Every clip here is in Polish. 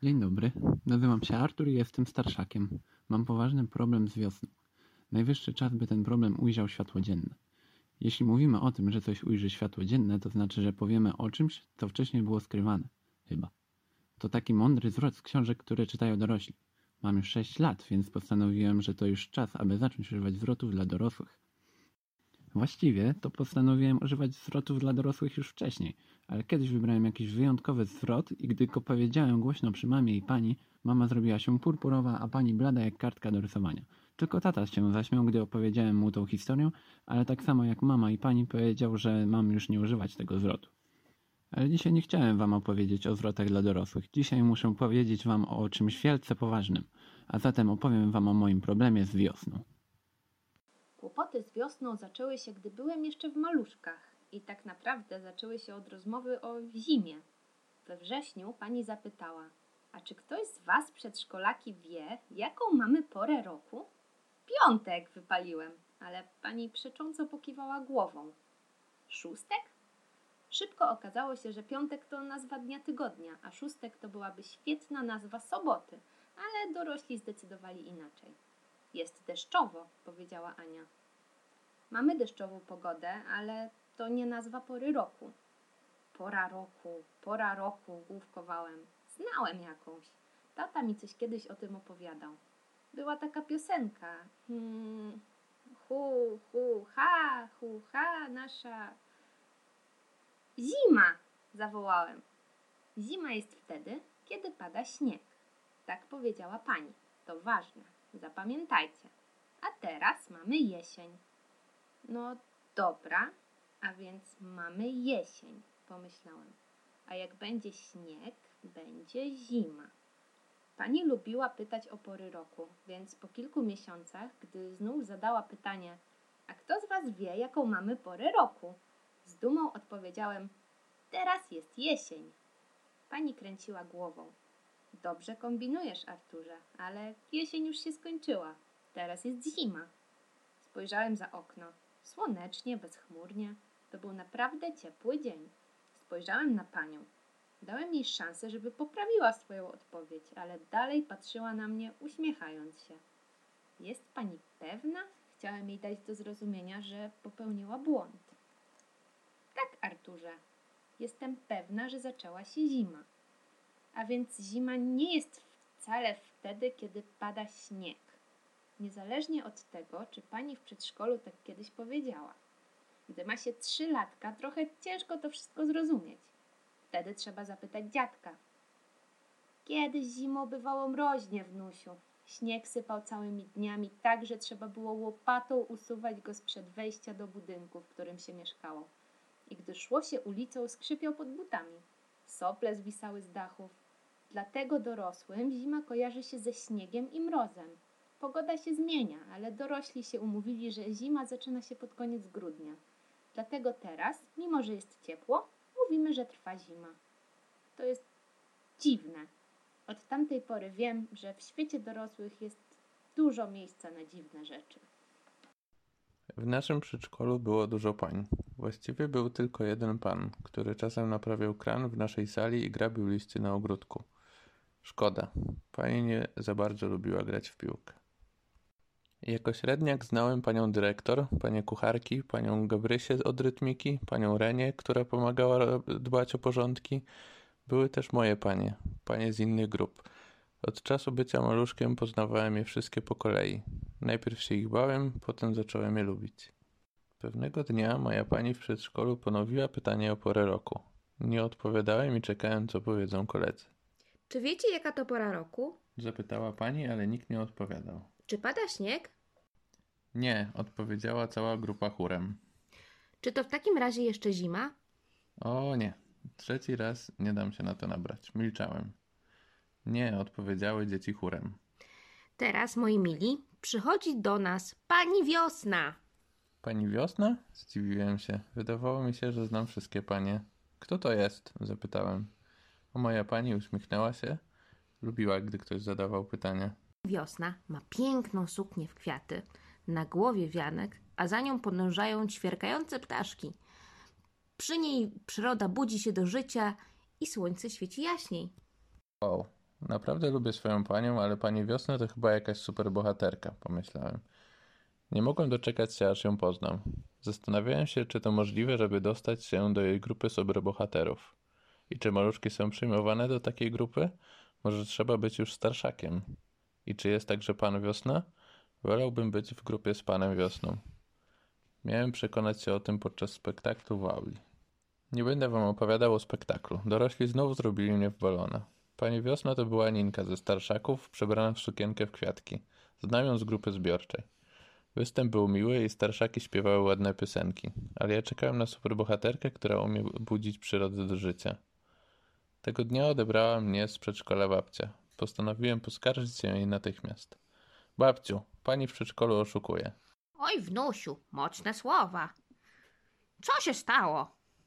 Dzień dobry, nazywam się Artur i jestem starszakiem. Mam poważny problem z wiosną. Najwyższy czas, by ten problem ujrzał światło dzienne. Jeśli mówimy o tym, że coś ujrzy światło dzienne, to znaczy, że powiemy o czymś, co wcześniej było skrywane. Chyba. To taki mądry zwrot z książek, które czytają dorośli. Mam już 6 lat, więc postanowiłem, że to już czas, aby zacząć używać zwrotów dla dorosłych. Właściwie to postanowiłem używać zwrotów dla dorosłych już wcześniej, ale kiedyś wybrałem jakiś wyjątkowy zwrot i gdy go powiedziałem głośno przy mamie i pani, mama zrobiła się purpurowa, a pani blada jak kartka do rysowania. Tylko tata się zaśmiał, gdy opowiedziałem mu tą historię, ale tak samo jak mama i pani powiedział, że mam już nie używać tego zwrotu. Ale dzisiaj nie chciałem wam opowiedzieć o zwrotach dla dorosłych. Dzisiaj muszę powiedzieć wam o czymś wielce poważnym, a zatem opowiem wam o moim problemie z wiosną. Kłopoty z wiosną zaczęły się, gdy byłem jeszcze w maluszkach i tak naprawdę zaczęły się od rozmowy o zimie. We wrześniu pani zapytała: a czy ktoś z was przedszkolaki wie, jaką mamy porę roku? Piątek, wypaliłem, ale pani przecząco pokiwała głową. Szóstek? Szybko okazało się, że piątek to nazwa dnia tygodnia, a szóstek to byłaby świetna nazwa soboty, ale dorośli zdecydowali inaczej. Jest deszczowo, powiedziała Ania. Mamy deszczową pogodę, ale to nie nazwa pory roku. Pora roku, główkowałem. Znałem jakąś. Tata mi coś kiedyś o tym opowiadał. Była taka piosenka. Hu, ha, nasza... Zima, zawołałem. Zima jest wtedy, kiedy pada śnieg. Tak powiedziała pani. To ważne. Zapamiętajcie. A teraz mamy jesień. No dobra, a więc mamy jesień, pomyślałem. A jak będzie śnieg, będzie zima. Pani lubiła pytać o pory roku, więc po kilku miesiącach, gdy znów zadała pytanie: a kto z was wie, jaką mamy porę roku? Z dumą odpowiedziałem: teraz jest jesień. Pani kręciła głową. Dobrze kombinujesz, Arturze, ale jesień już się skończyła. Teraz jest zima. Spojrzałem za okno. Słonecznie, bezchmurnie. To był naprawdę ciepły dzień. Spojrzałem na panią. Dałem jej szansę, żeby poprawiła swoją odpowiedź, ale dalej patrzyła na mnie, uśmiechając się. Jest pani pewna? Chciałem jej dać do zrozumienia, że popełniła błąd. Tak, Arturze. Jestem pewna, że zaczęła się zima. A więc zima nie jest wcale wtedy, kiedy pada śnieg. Niezależnie od tego, czy pani w przedszkolu tak kiedyś powiedziała. Gdy ma się 3 latka, trochę ciężko to wszystko zrozumieć. Wtedy trzeba zapytać dziadka. Kiedyś zimą bywało mroźnie, wnusiu. Śnieg sypał całymi dniami tak, że trzeba było łopatą usuwać go sprzed wejścia do budynku, w którym się mieszkało. I gdy szło się ulicą, skrzypiał pod butami. Sople zwisały z dachów. Dlatego dorosłym zima kojarzy się ze śniegiem i mrozem. Pogoda się zmienia, ale dorośli się umówili, że zima zaczyna się pod koniec grudnia. Dlatego teraz, mimo że jest ciepło, mówimy, że trwa zima. To jest dziwne. Od tamtej pory wiem, że w świecie dorosłych jest dużo miejsca na dziwne rzeczy. W naszym przedszkolu było dużo pań. Właściwie był tylko jeden pan, który czasem naprawiał kran w naszej sali i grabił liście na ogródku. Szkoda. Pani nie za bardzo lubiła grać w piłkę. Jako średniak znałem panią dyrektor, panią kucharki, panią Gabrysię od rytmiki, panią Renię, która pomagała dbać o porządki. Były też moje panie, panie z innych grup. Od czasu bycia maluszkiem poznawałem je wszystkie po kolei. Najpierw się ich bałem, potem zacząłem je lubić. Pewnego dnia moja pani w przedszkolu ponowiła pytanie o porę roku. Nie odpowiadałem i czekałem, co powiedzą koledzy. Czy wiecie, jaka to pora roku? Zapytała pani, ale nikt nie odpowiadał. Czy pada śnieg? Nie, odpowiedziała cała grupa chórem. Czy to w takim razie jeszcze zima? O nie, 3 raz nie dam się na to nabrać. Milczałem. Nie, odpowiedziały dzieci chórem. Teraz, moi mili, przychodzi do nas pani Wiosna. Pani Wiosna? Zdziwiłem się. Wydawało mi się, że znam wszystkie panie. Kto to jest? Zapytałem. A moja pani uśmiechnęła się. Lubiła, gdy ktoś zadawał pytania. Wiosna ma piękną suknię w kwiaty, na głowie wianek, a za nią podążają ćwierkające ptaszki. Przy niej przyroda budzi się do życia i słońce świeci jaśniej. Wow, Naprawdę lubię swoją panią, ale pani Wiosna to chyba jakaś superbohaterka, pomyślałem. Nie mogłem doczekać się, aż ją poznam. Zastanawiałem się, czy to możliwe, żeby dostać się do jej grupy superbohaterów. I czy maluszki są przyjmowane do takiej grupy? Może trzeba być już starszakiem. I czy jest także pan Wiosna? Wolałbym być w grupie z panem Wiosną. Miałem przekonać się o tym podczas spektaklu w auli. Nie będę wam opowiadał o spektaklu. Dorośli znowu zrobili mnie w balona. Pani Wiosna to była Ninka ze starszaków, przebrana w sukienkę w kwiatki. Znam ją z grupy zbiorczej. Występ był miły i starszaki śpiewały ładne piosenki, ale ja czekałem na superbohaterkę, która umie budzić przyrodę do życia. Tego dnia odebrała mnie z przedszkola babcia. Postanowiłem poskarżyć się jej natychmiast. Babciu, pani w przedszkolu oszukuje. Oj, wnusiu, mocne słowa. Co się stało?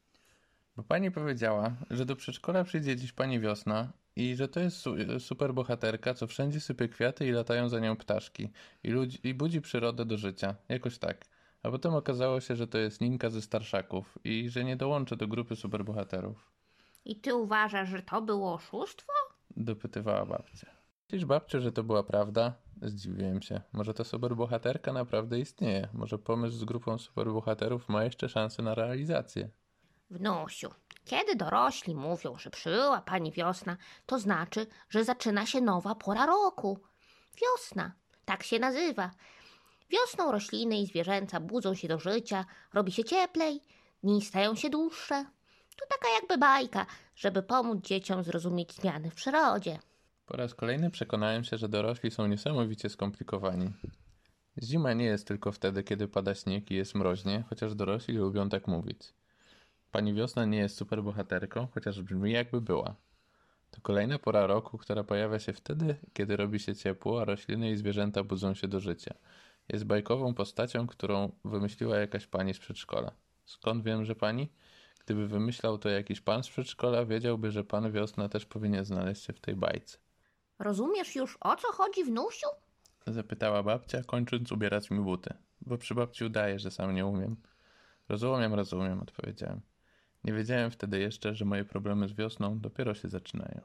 Bo pani powiedziała, że do przedszkola przyjdzie dziś pani Wiosna i że to jest superbohaterka, co wszędzie sypie kwiaty i latają za nią ptaszki i budzi przyrodę do życia. Jakoś tak. A potem okazało się, że to jest Ninka ze starszaków i że nie dołączy do grupy superbohaterów. I ty uważasz, że to było oszustwo? Dopytywała babcia. Myślisz, babciu, że to była prawda? Zdziwiłem się. Może ta superbohaterka naprawdę istnieje? Może pomysł z grupą superbohaterów ma jeszcze szansę na realizację? Wnusiu, kiedy dorośli mówią, że przybyła pani Wiosna, to znaczy, że zaczyna się nowa pora roku. Wiosna, tak się nazywa. Wiosną rośliny i zwierzęta budzą się do życia, robi się cieplej, dni stają się dłuższe. To taka jakby bajka, żeby pomóc dzieciom zrozumieć zmiany w przyrodzie. Po raz kolejny przekonałem się, że dorośli są niesamowicie skomplikowani. Zima nie jest tylko wtedy, kiedy pada śnieg i jest mroźnie, chociaż dorośli lubią tak mówić. Pani Wiosna nie jest superbohaterką, chociaż brzmi jakby była. To kolejna pora roku, która pojawia się wtedy, kiedy robi się ciepło, a rośliny i zwierzęta budzą się do życia. Jest bajkową postacią, którą wymyśliła jakaś pani z przedszkola. Skąd wiem, że pani? Gdyby wymyślał to jakiś pan z przedszkola, wiedziałby, że pan Wiosna też powinien znaleźć się w tej bajce. Rozumiesz już, o co chodzi, wnusiu? Zapytała babcia, kończąc ubierać mi buty. Bo przy babci udaję, że sam nie umiem. Rozumiem, odpowiedziałem. Nie wiedziałem wtedy jeszcze, że moje problemy z Wiosną dopiero się zaczynają.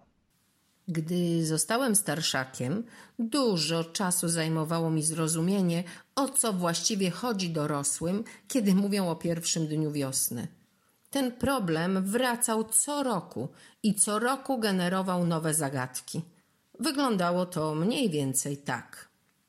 Gdy zostałem starszakiem, dużo czasu zajmowało mi zrozumienie, o co właściwie chodzi dorosłym, kiedy mówią o pierwszym dniu wiosny. Ten problem wracał co roku i co roku generował nowe zagadki. Wyglądało to mniej więcej tak.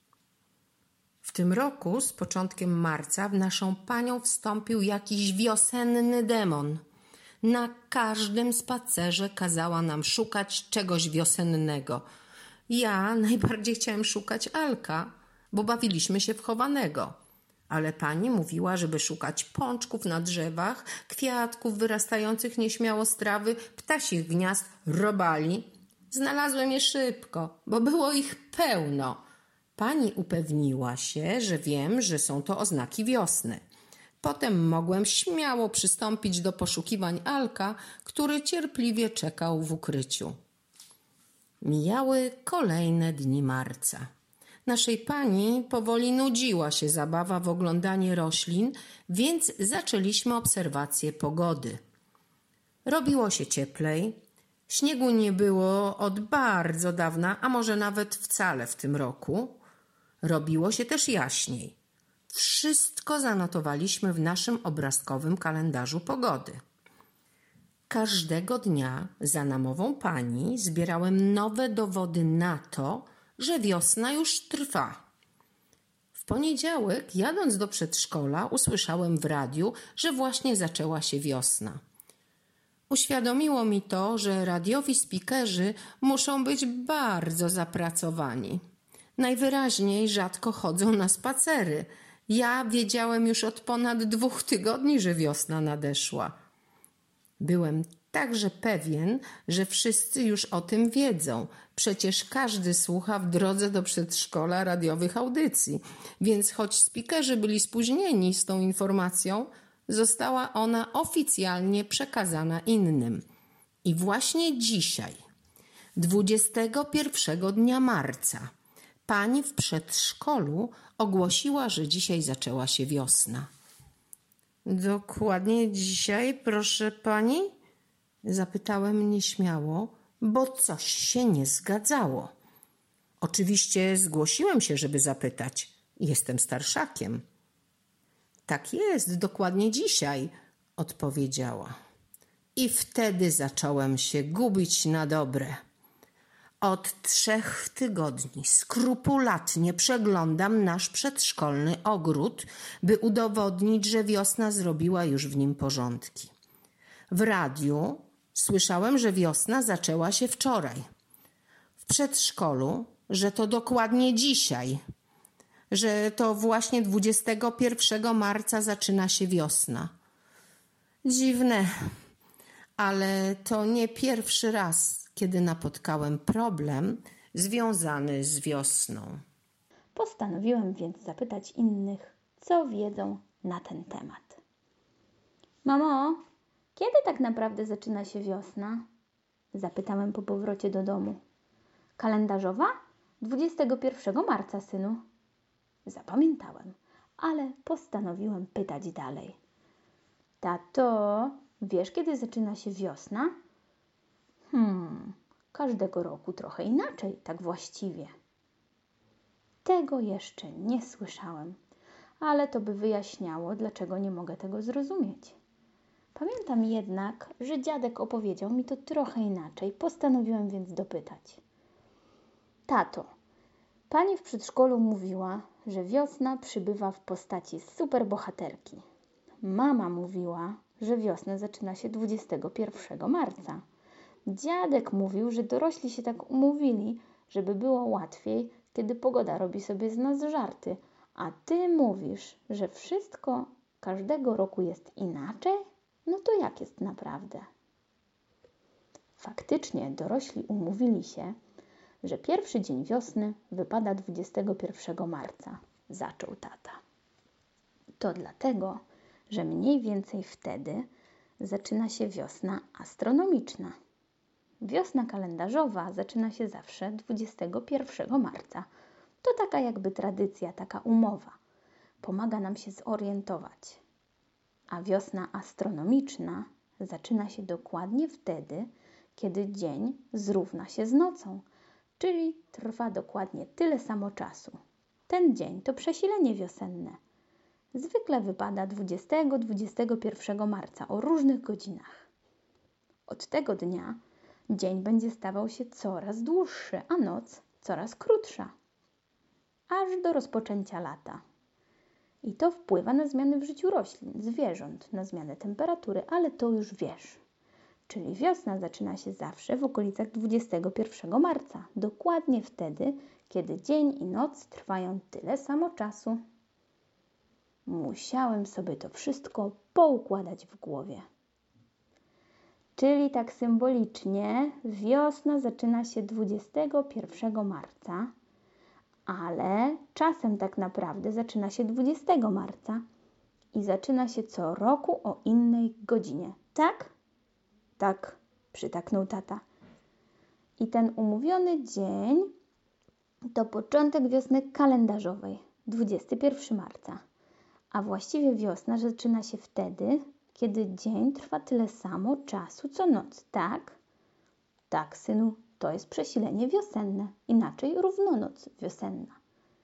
W tym roku z początkiem marca w naszą panią wstąpił jakiś wiosenny demon. Na każdym spacerze kazała nam szukać czegoś wiosennego. Ja najbardziej chciałem szukać Alka, bo bawiliśmy się w chowanego. Ale pani mówiła, żeby szukać pączków na drzewach, kwiatków wyrastających nieśmiało z trawy, ptasich gniazd, robali. Znalazłem je szybko, bo było ich pełno. Pani upewniła się, że wiem, że są to oznaki wiosny. Potem mogłem śmiało przystąpić do poszukiwań Alka, który cierpliwie czekał w ukryciu. Mijały kolejne dni marca. Naszej pani powoli nudziła się zabawa w oglądanie roślin, więc zaczęliśmy obserwację pogody. Robiło się cieplej. Śniegu nie było od bardzo dawna, a może nawet wcale w tym roku. Robiło się też jaśniej. Wszystko zanotowaliśmy w naszym obrazkowym kalendarzu pogody. Każdego dnia za namową pani zbierałem nowe dowody na to, że wiosna już trwa. W poniedziałek, jadąc do przedszkola, usłyszałem w radiu, że właśnie zaczęła się wiosna. Uświadomiło mi to, że radiowi spikerzy muszą być bardzo zapracowani. Najwyraźniej rzadko chodzą na spacery. Ja wiedziałem już od ponad 2 tygodni, że wiosna nadeszła. Byłem także pewien, że wszyscy już o tym wiedzą. Przecież każdy słucha w drodze do przedszkola radiowych audycji. Więc choć spikerzy byli spóźnieni z tą informacją, została ona oficjalnie przekazana innym. I właśnie dzisiaj, 21 dnia marca, pani w przedszkolu ogłosiła, że dzisiaj zaczęła się wiosna. Dokładnie dzisiaj, proszę pani? Zapytałem nieśmiało, bo coś się nie zgadzało. Oczywiście zgłosiłem się, żeby zapytać. Jestem starszakiem. Tak jest, dokładnie dzisiaj, odpowiedziała. I wtedy zacząłem się gubić na dobre. Od 3 tygodni skrupulatnie przeglądam nasz przedszkolny ogród, by udowodnić, że wiosna zrobiła już w nim porządki. W radiu słyszałem, że wiosna zaczęła się wczoraj. W przedszkolu, że to dokładnie dzisiaj, że to właśnie 21 marca zaczyna się wiosna. Dziwne, ale to nie pierwszy raz, kiedy napotkałem problem związany z wiosną. Postanowiłem więc zapytać innych, co wiedzą na ten temat. Mamo, kiedy tak naprawdę zaczyna się wiosna? Zapytałem po powrocie do domu. Kalendarzowa? 21 marca, synu. Zapamiętałem, ale postanowiłem pytać dalej. Tato, wiesz, kiedy zaczyna się wiosna? Każdego roku trochę inaczej, tak właściwie. Tego jeszcze nie słyszałem, ale to by wyjaśniało, dlaczego nie mogę tego zrozumieć. Pamiętam jednak, że dziadek opowiedział mi to trochę inaczej, postanowiłem więc dopytać. Tato, pani w przedszkolu mówiła, że wiosna przybywa w postaci superbohaterki. Mama mówiła, że wiosna zaczyna się 21 marca. Dziadek mówił, że dorośli się tak umówili, żeby było łatwiej, kiedy pogoda robi sobie z nas żarty. A ty mówisz, że wszystko każdego roku jest inaczej? No to jak jest naprawdę? Faktycznie dorośli umówili się, że pierwszy dzień wiosny wypada 21 marca, zaczął tata. To dlatego, że mniej więcej wtedy zaczyna się wiosna astronomiczna. Wiosna kalendarzowa zaczyna się zawsze 21 marca. To taka jakby tradycja, taka umowa. Pomaga nam się zorientować. A wiosna astronomiczna zaczyna się dokładnie wtedy, kiedy dzień zrówna się z nocą, czyli trwa dokładnie tyle samo czasu. Ten dzień to przesilenie wiosenne. Zwykle wypada 20-21 marca o różnych godzinach. Od tego dnia dzień będzie stawał się coraz dłuższy, a noc coraz krótsza, aż do rozpoczęcia lata. I to wpływa na zmiany w życiu roślin, zwierząt, na zmianę temperatury, ale to już wiesz. Czyli wiosna zaczyna się zawsze w okolicach 21 marca, dokładnie wtedy, kiedy dzień i noc trwają tyle samo czasu. Musiałem sobie to wszystko poukładać w głowie. Czyli tak symbolicznie wiosna zaczyna się 21 marca, ale czasem tak naprawdę zaczyna się 20 marca i zaczyna się co roku o innej godzinie. Tak? Tak, przytaknął tata. I ten umówiony dzień to początek wiosny kalendarzowej, 21 marca. A właściwie wiosna zaczyna się wtedy, kiedy dzień trwa tyle samo czasu co noc, tak? Tak, synu, to jest przesilenie wiosenne, inaczej równonoc wiosenna.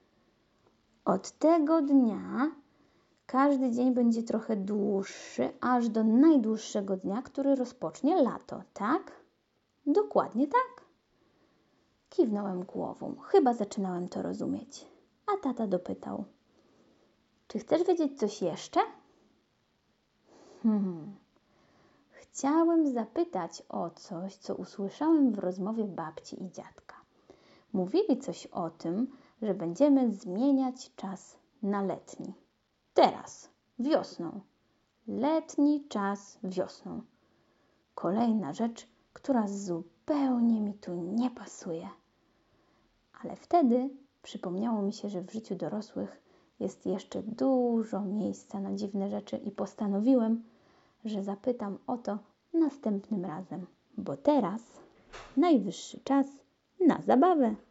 Od tego dnia każdy dzień będzie trochę dłuższy, aż do najdłuższego dnia, który rozpocznie lato, tak? Dokładnie tak. Kiwnąłem głową, chyba zaczynałem to rozumieć. A tata dopytał. Czy chcesz wiedzieć coś jeszcze? Chciałem zapytać o coś, co usłyszałem w rozmowie babci i dziadka. Mówili coś o tym, że będziemy zmieniać czas na letni. Teraz, wiosną. Letni czas wiosną. Kolejna rzecz, która zupełnie mi tu nie pasuje. Ale wtedy przypomniało mi się, że w życiu dorosłych jest jeszcze dużo miejsca na dziwne rzeczy i postanowiłem, że zapytam o to następnym razem, bo teraz najwyższy czas na zabawę.